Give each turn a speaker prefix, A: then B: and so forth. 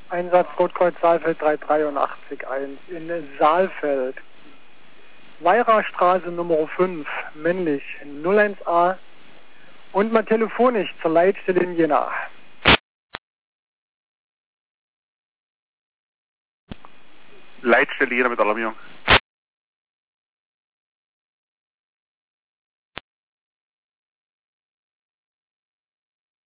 A: Einsatz Rotkreuz Saalfeld 3881 in Saalfeld. Weirastraße Nummer 5, männlich, 01A und mal telefonisch zur Leitstelle in Jena.
B: Leitstelle Jena mit Alarmierung.